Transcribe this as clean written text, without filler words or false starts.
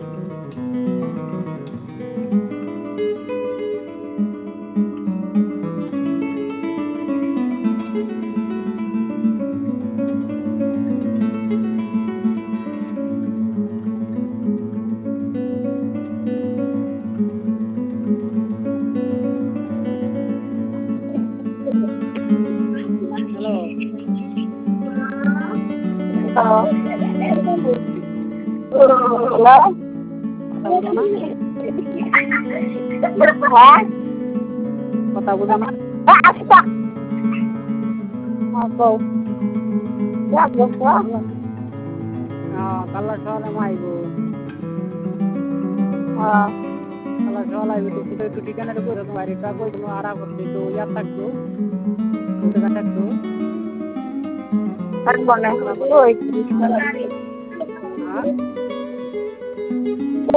Hello. Hello. কথা বুঝো না? হ্যাঁ। কথা বুঝো না? আচ্ছা। কও কালা সকালে মাইবো। কালা সকালে আইবো তো একটু ঠিকানাটা কইরো তোমার এটা কই তুমি আড়া করতে একটু ইয়া থাকতো দোকান থাকতো থাকবো না। হ্যাঁ